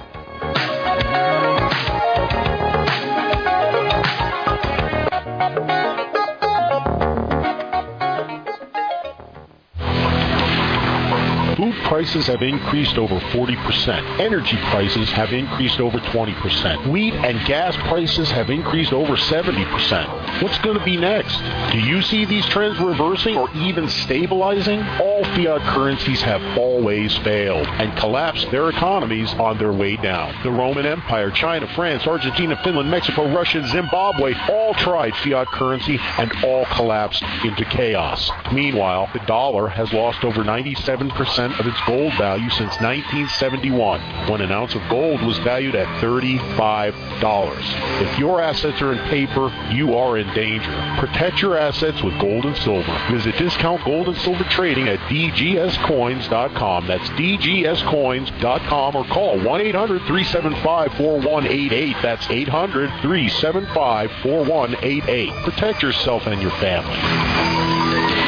Food prices have increased over forty percent. Energy prices have increased over twenty percent. Wheat and gas prices have increased over seventy percent. What's going to be next? Do you see these trends reversing or even stabilizing? All fiat currencies have always failed and collapsed their economies on their way down. The Roman Empire, China, France, Argentina, Finland, Mexico, Russia, Zimbabwe all tried fiat currency and all collapsed into chaos. Meanwhile, the dollar has lost over ninety-seven percent of its gold value since nineteen seventy-one, when an ounce of gold was valued at thirty-five dollars. If your assets are in paper, you are in danger. Protect your assets with gold and silver. Visit Discount Gold and Silver Trading at d g s coins dot com. That's d g s coins dot com, or call one eight hundred, three seven five, four one eight eight. That's eight hundred, three seven five, four one eight eight. Protect yourself and your family.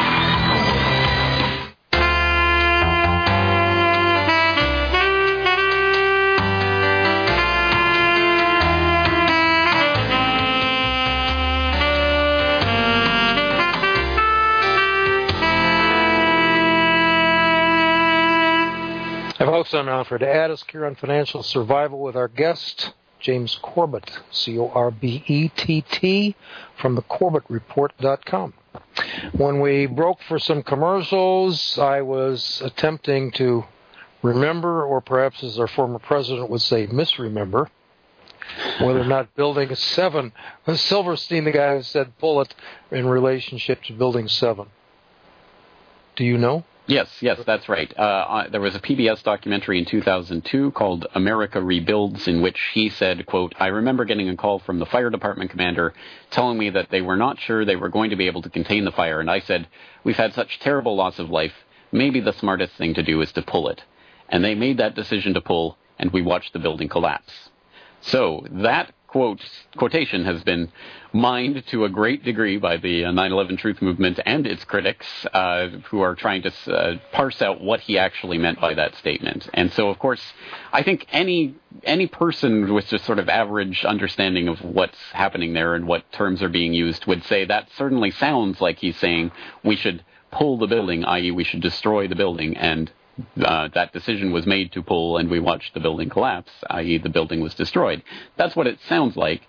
Folks, I'm Alfred Addis here on Financial Survival with our guest, James Corbett, C O R B E T T, from the corbett report dot com. When we broke for some commercials, I was attempting to remember, or perhaps as our former president would say, misremember, whether or not Building seven, Silverstein, the guy who said pull it, in relationship to Building seven. Do you know? Yes, yes, that's right. Uh, there was a P B S documentary in two thousand two called America Rebuilds, in which he said, quote, "I remember getting a call from the fire department commander telling me that they were not sure they were going to be able to contain the fire. And I said, we've had such terrible loss of life. Maybe the smartest thing to do is to pull it. And they made that decision to pull, and we watched the building collapse." So that quote quotation has been mined to a great degree by the nine eleven Truth Movement and its critics, uh, who are trying to uh, parse out what he actually meant by that statement. And so, of course, I think any any person with just sort of average understanding of what's happening there and what terms are being used would say that certainly sounds like he's saying we should pull the building, that is we should destroy the building, and Uh, that decision was made to pull, and we watched the building collapse, that is the building was destroyed. That's what it sounds like.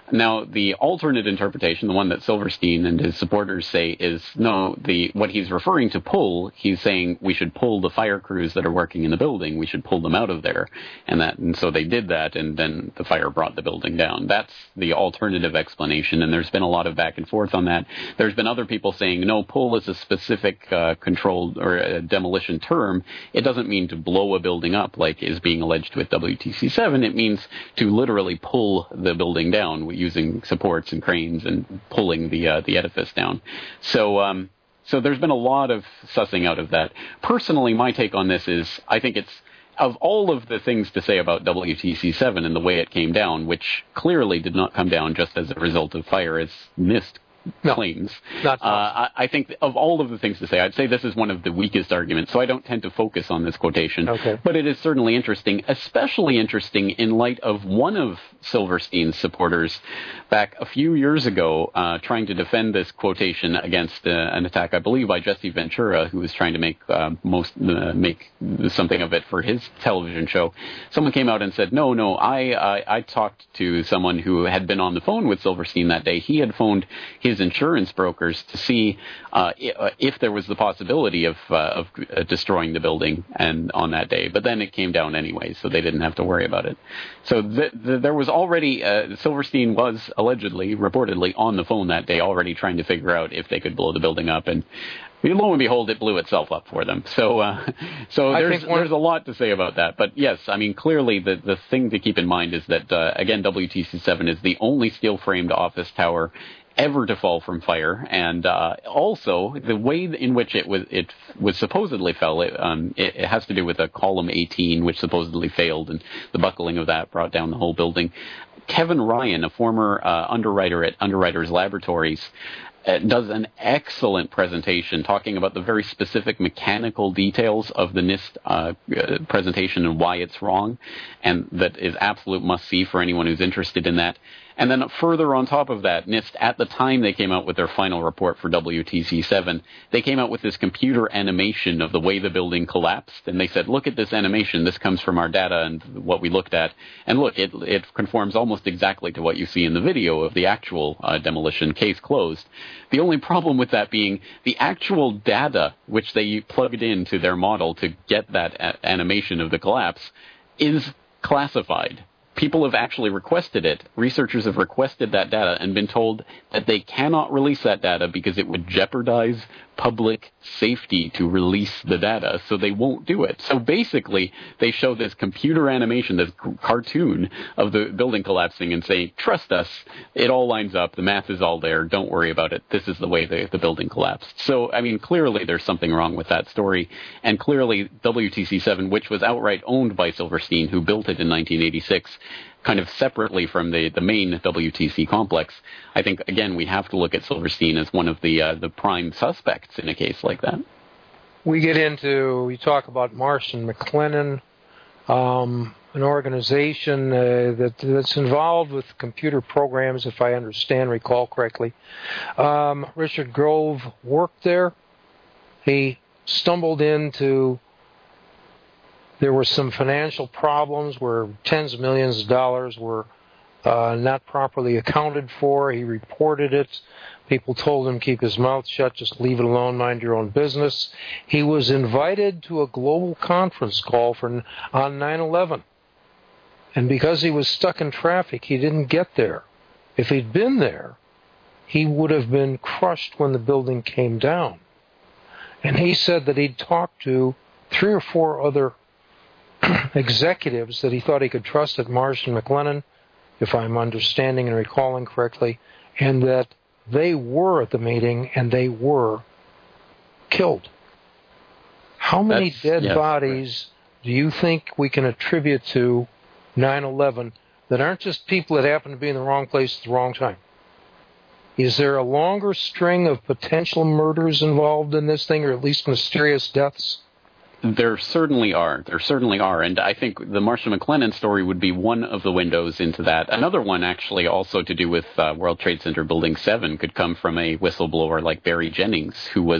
Now, the alternate interpretation, the one that Silverstein and his supporters say, is no, the what he's referring to pull, he's saying we should pull the fire crews that are working in the building, we should pull them out of there. And that, and so they did that, and then the fire brought the building down. That's the alternative explanation, and there's been a lot of back and forth on that. There's been other people saying, no, pull is a specific uh, controlled or a demolition term. It doesn't mean to blow a building up like is being alleged with W T C seven. It means to literally pull the building down using supports and cranes and pulling the uh, the edifice down. So um, so there's been a lot of sussing out of that. Personally, my take on this is I think it's, of all of the things to say about W T C seven and the way it came down, which clearly did not come down just as a result of fire, as NIST no, claims. Not uh, I, I think of all of the things to say, I'd say this is one of the weakest arguments, so I don't tend to focus on this quotation. Okay. But it is certainly interesting, especially interesting in light of one of Silverstein's supporters back a few years ago uh, trying to defend this quotation against uh, an attack, I believe, by Jesse Ventura, who was trying to make uh, most uh, make something of it for his television show. Someone came out and said, no, no, I, I, I talked to someone who had been on the phone with Silverstein that day. He had phoned his insurance brokers to see uh, if there was the possibility of uh, of uh, destroying the building and on that day. But then it came down anyway, so they didn't have to worry about it. So the, the, there was already, uh, Silverstein was allegedly, reportedly, on the phone that day already trying to figure out if they could blow the building up. And lo and behold, it blew itself up for them. So uh, so there's, one... there's a lot to say about that. But yes, I mean, clearly the, the thing to keep in mind is that, uh, again, W T C seven is the only steel-framed office tower ever to fall from fire, and uh, also the way in which it was it was supposedly fell. It, um, it, it has to do with a column eighteen, which supposedly failed, and the buckling of that brought down the whole building. Kevin Ryan, a former uh, underwriter at Underwriters Laboratories, uh, does an excellent presentation talking about the very specific mechanical details of the NIST uh, presentation and why it's wrong, and that is absolute must-see for anyone who's interested in that. And then further on top of that, NIST, at the time they came out with their final report for W T C seven, they came out with this computer animation of the way the building collapsed. And they said, look at this animation. This comes from our data and what we looked at. And look, it, it conforms almost exactly to what you see in the video of the actual uh, demolition, case closed. The only problem with that being the actual data which they plugged into their model to get that a- animation of the collapse is classified. People have actually requested it. Researchers have requested that data and been told that they cannot release that data because it would jeopardize public safety to release the data, so they won't do it. So basically, they show this computer animation, this cartoon of the building collapsing and saying, trust us, it all lines up, the math is all there, don't worry about it, this is the way the, the building collapsed. So, I mean, clearly there's something wrong with that story, and clearly W T C seven, which was outright owned by Silverstein, who built it in nineteen eighty-six, kind of separately from the, the main W T C complex, I think, again, we have to look at Silverstein as one of the uh, the prime suspects in a case like that. We get into, we talk about Marsh and McLennan, um, an organization uh, that that's involved with computer programs, if I understand, recall correctly. Um, Richard Grove worked there. He stumbled into, there were some financial problems where tens of millions of dollars were uh, not properly accounted for. He reported it. People told him keep his mouth shut, just leave it alone, mind your own business. He was invited to a global conference call for on nine eleven. And because he was stuck in traffic, he didn't get there. If he'd been there, he would have been crushed when the building came down. And he said that he'd talked to three or four other executives that he thought he could trust at Marsh and McLennan, if I'm understanding and recalling correctly, and that they were at the meeting and they were killed. How many That's, dead yes, bodies right. do you think we can attribute to nine eleven that aren't just people that happen to be in the wrong place at the wrong time? Is there a longer string of potential murders involved in this thing, or at least mysterious deaths? There certainly are. There certainly are. And I think the Marsh and McLennan story would be one of the windows into that. Another one, actually, also to do with uh, World Trade Center Building seven, could come from a whistleblower like Barry Jennings, who was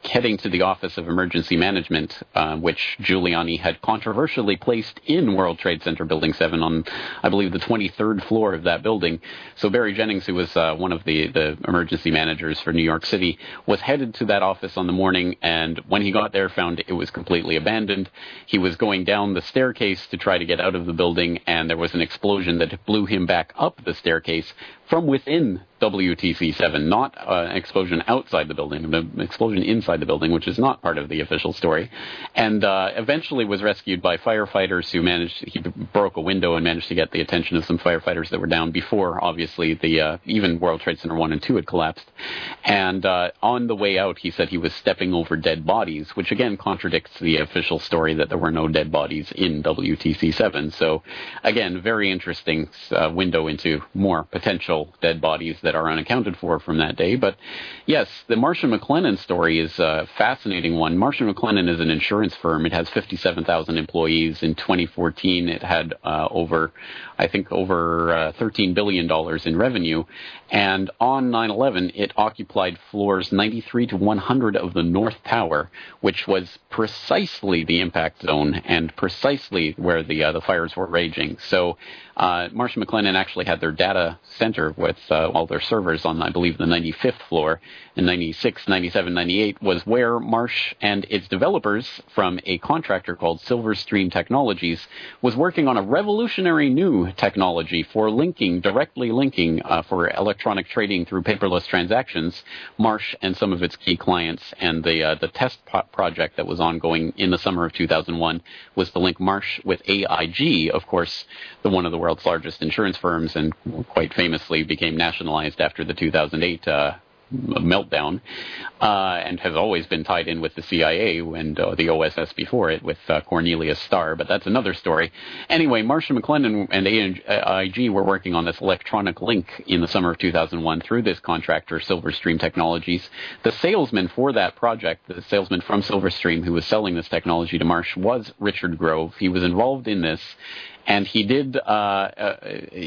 heading to the Office of Emergency Management, uh, which Giuliani had controversially placed in World Trade Center Building seven on, I believe, the twenty-third floor of that building. So Barry Jennings, who was uh, one of the, the emergency managers for New York City, was headed to that office on the morning, and when he got there, found it was completely abandoned. He was going down the staircase to try to get out of the building, and there was an explosion that blew him back up the staircase from within W T C seven, not uh, an explosion outside the building, an explosion inside the building, which is not part of the official story, and uh, eventually was rescued by firefighters who managed, he broke a window and managed to get the attention of some firefighters that were down before, obviously, the uh, even World Trade Center one and two had collapsed. And uh, on the way out, he said he was stepping over dead bodies, which again contradicts the official story that there were no dead bodies in W T C seven. So again, very interesting uh, window into more potential dead bodies that are unaccounted for from that day. But yes, the Marsh and McLennan story is a fascinating one. Marsh and McLennan is an insurance firm. It has fifty-seven thousand employees. In twenty fourteen, it had uh, over, I think, over uh, thirteen billion dollars in revenue. And on nine eleven, it occupied floors ninety-three to one hundred of the North Tower, which was precisely the impact zone and precisely where the uh, the fires were raging. So uh, Marsh and McLennan actually had their data center with uh, all their servers on, I believe, the ninety-fifth floor. And ninety-six, ninety-seven, ninety-eight was where Marsh and its developers from a contractor called Silverstream Technologies was working on a revolutionary new technology for linking, directly linking uh, for electronic trading through paperless transactions, Marsh and some of its key clients. And the uh, the test po- project that was ongoing in the summer of two thousand one was to link Marsh with A I G, of course, the one of the world's largest insurance firms, and quite famously became nationalized after the two thousand eight uh, meltdown, uh, and has always been tied in with the C I A and uh, the O S S before it with uh, Cornelius Starr, but that's another story. Anyway, Marsh and McLennan and A I G were working on this electronic link in the summer of two thousand one through this contractor, Silverstream Technologies. The salesman for that project, the salesman from Silverstream who was selling this technology to Marsh, was Richard Grove. He was involved in this, and he did uh, uh,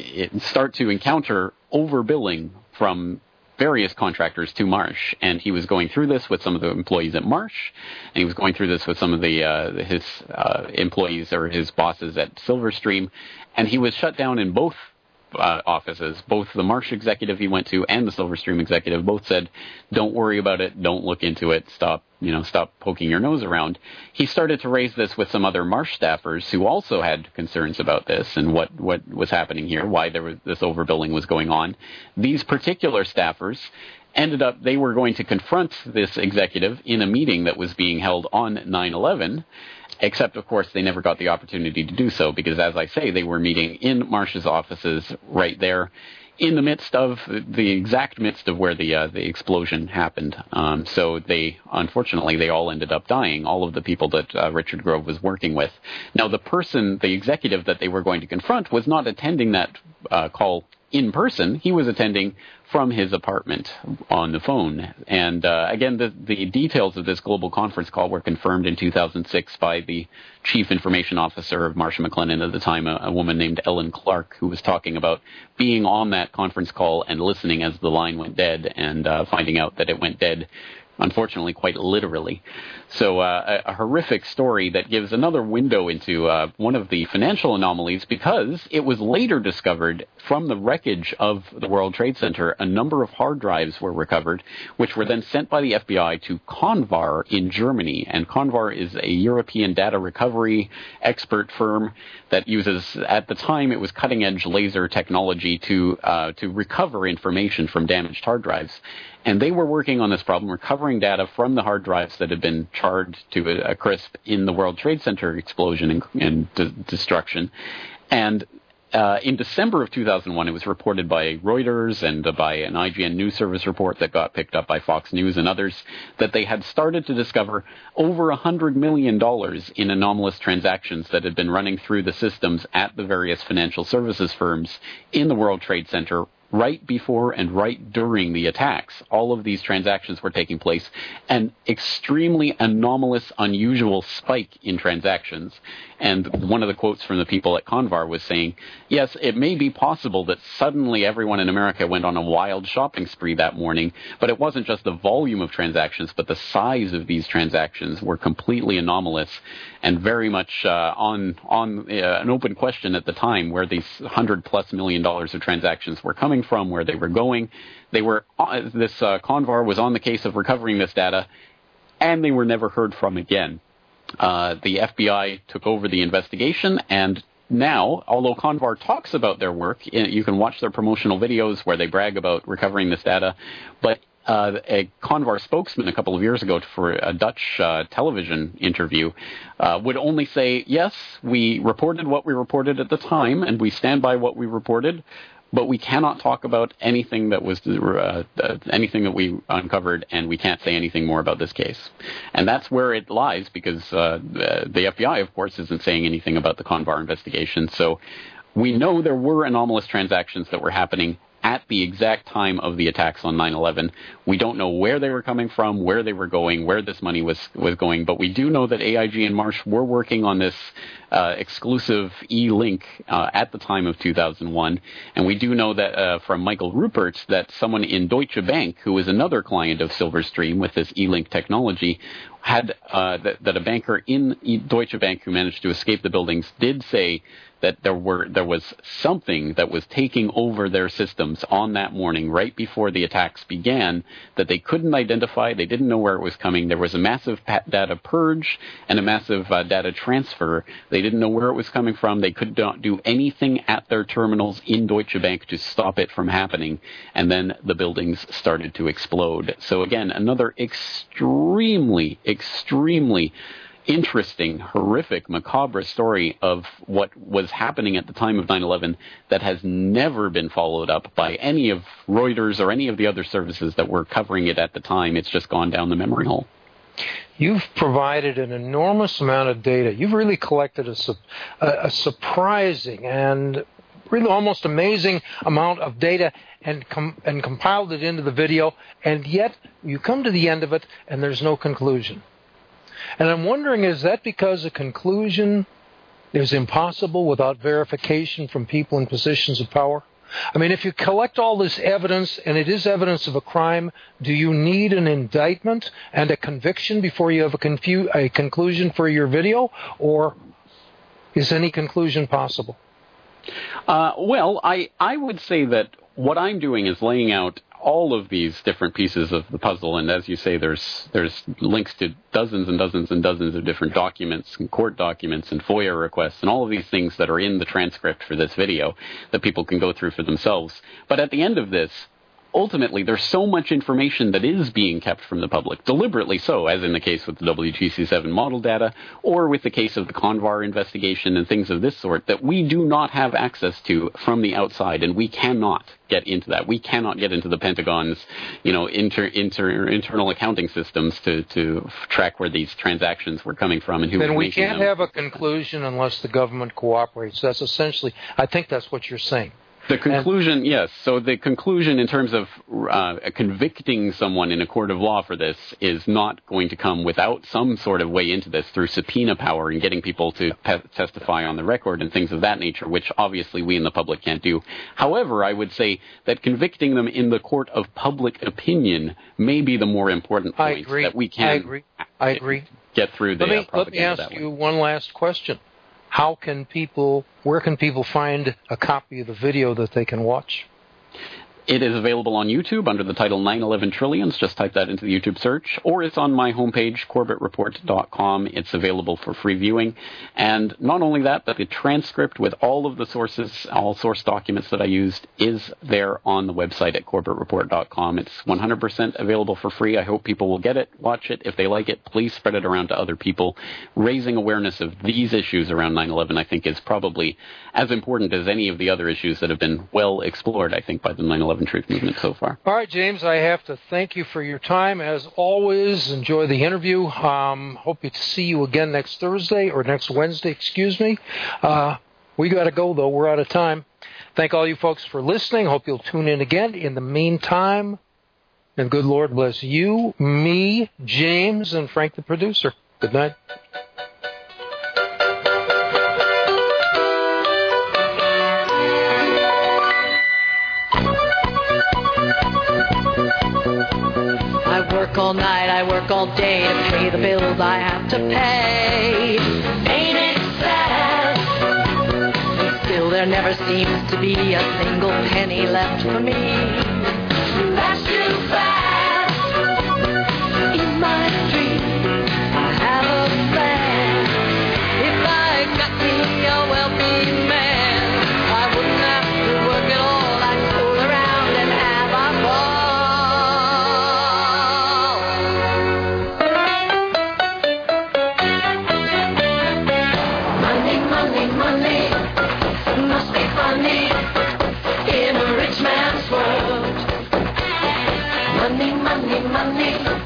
start to encounter overbilling from various contractors to Marsh, and he was going through this with some of the employees at Marsh, and he was going through this with some of the uh, his uh, employees or his bosses at Silverstream, and he was shut down in both uh, offices. Both the Marsh executive he went to and the Silverstream executive both said, "Don't worry about it, don't look into it, stop, you know, stop poking your nose around." He started to raise this with some other Marsh staffers who also had concerns about this and what, what was happening here, why there was this overbilling was going on. These particular staffers ended up, they were going to confront this executive in a meeting that was being held on nine eleven, except, of course, they never got the opportunity to do so because, as I say, they were meeting in Marsh's offices right there in the midst of, the exact midst of where the uh, the explosion happened. Um, so they, unfortunately, they all ended up dying, all of the people that uh, Richard Grove was working with. Now, the person, the executive that they were going to confront was not attending that uh, call in person. He was attending from his apartment on the phone. And uh, again, the, the details of this global conference call were confirmed in two thousand six by the chief information officer of Marsh and McLennan at the time, a, a woman named Ellen Clark, who was talking about being on that conference call and listening as the line went dead and uh, finding out that it went dead, unfortunately, quite literally. So uh, a, a horrific story that gives another window into uh, one of the financial anomalies, because it was later discovered from the wreckage of the World Trade Center, a number of hard drives were recovered, which were then sent by the F B I to Convar in Germany. And Convar is a European data recovery expert firm that uses, at the time, it was cutting-edge laser technology to uh, to recover information from damaged hard drives. And they were working on this problem, recovering data from the hard drives that had been charred to a, a crisp in the World Trade Center explosion and, and de- destruction. And uh, in December of two thousand one, it was reported by Reuters and uh, by an I G N News Service report that got picked up by Fox News and others, that they had started to discover over one hundred million dollars in anomalous transactions that had been running through the systems at the various financial services firms in the World Trade Center right before and right during the attacks. All of these transactions were taking place. An extremely anomalous, unusual spike in transactions. And one of the quotes from the people at Convar was saying, yes, it may be possible that suddenly everyone in America went on a wild shopping spree that morning, but it wasn't just the volume of transactions, but the size of these transactions were completely anomalous and very much uh, on on uh, an open question at the time where these hundred plus million dollars of transactions were coming from, where they were going. They were uh, this uh, Convar was on the case of recovering this data, and they were never heard from again. Uh, the F B I took over the investigation, and now, although Convar talks about their work, you can watch their promotional videos where they brag about recovering this data, but uh, a Convar spokesman a couple of years ago for a Dutch uh, television interview uh, would only say, yes, we reported what we reported at the time, and we stand by what we reported, but we cannot talk about anything that was uh, uh, anything that we uncovered, and we can't say anything more about this case. And that's where it lies, because uh, the F B I, of course, isn't saying anything about the Convar investigation. So we know there were anomalous transactions that were happening at the exact time of the attacks on nine eleven. We don't know where they were coming from, where they were going, where this money was, was going, but we do know that A I G and Marsh were working on this uh, exclusive E-Link uh, at the time of two thousand one, and we do know that uh, from Michael Rupert that someone in Deutsche Bank, who is another client of Silverstream with this E-Link technology, had uh, that, that a banker in Deutsche Bank who managed to escape the buildings did say that there were there was something that was taking over their systems on that morning right before the attacks began that they couldn't identify. They didn't know where it was coming. There was a massive data purge and a massive uh, data transfer. They didn't know where it was coming from. They could not do anything at their terminals in Deutsche Bank to stop it from happening. And then the buildings started to explode. So again, another extremely, extremely interesting, horrific, macabre story of what was happening at the time of nine eleven that has never been followed up by any of Reuters or any of the other services that were covering it at the time. It's just gone down the memory hole. You've provided an enormous amount of data. You've really collected a, a, a surprising and really almost amazing amount of data and com- and compiled it into the video, and yet you come to the end of it and there's no conclusion. And I'm wondering, is that because a conclusion is impossible without verification from people in positions of power? I mean, if you collect all this evidence, and it is evidence of a crime, do you need an indictment and a conviction before you have a, confu- a conclusion for your video? Or is any conclusion possible? Uh, well, I, I would say that what I'm doing is laying out all of these different pieces of the puzzle, and as you say, there's there's links to dozens and dozens and dozens of different documents and court documents and FOIA requests and all of these things that are in the transcript for this video that people can go through for themselves. But at the end of this, ultimately, there's so much information that is being kept from the public, deliberately so, as in the case with the W G C seven model data, or with the case of the Convar investigation and things of this sort, that we do not have access to from the outside, and we cannot get into that. We cannot get into the Pentagon's, you know, inter, inter, internal accounting systems to, to track where these transactions were coming from and who was making them. Then we can't have a conclusion unless the government cooperates. That's essentially, I think that's what you're saying. The conclusion, yes. So the conclusion in terms of uh, convicting someone in a court of law for this is not going to come without some sort of way into this through subpoena power and getting people to pe- testify on the record and things of that nature, which obviously we in the public can't do. However, I would say that convicting them in the court of public opinion may be the more important point. I agree. That we can I agree. I agree. Get through the let me, uh, propaganda Let me ask that way. you one last question. How can people, where can people find a copy of the video that they can watch? It is available on YouTube under the title nine eleven Trillions. Just type that into the YouTube search. Or it's on my homepage, corbett report dot com. It's available for free viewing. And not only that, but the transcript with all of the sources, all source documents that I used, is there on the website at corbett report dot com. It's one hundred percent available for free. I hope people will get it, watch it. If they like it, please spread it around to other people. Raising awareness of these issues around nine eleven, I think, is probably as important as any of the other issues that have been well explored, I think, by the nine eleven Truth Movement so far. All right, James, I have to thank you for your time. As always, enjoy the interview. Um, hope to see you again next Thursday, or next Wednesday, excuse me. Uh, We got to go, though. We're out of time. Thank all you folks for listening. Hope you'll tune in again. In the meantime, and good Lord bless you, me, James, and Frank the producer. Good night. I work all night, I work all day to pay the bills I have to pay. Ain't it sad? And still there never seems to be a single penny left for me. That's too bad. In my dream, I have a plan. If I got me a wealthy man, I wouldn't have to work at all. I'd fool around and have a ball. Money, money, money, must be funny in a rich man's world. Money, money, money.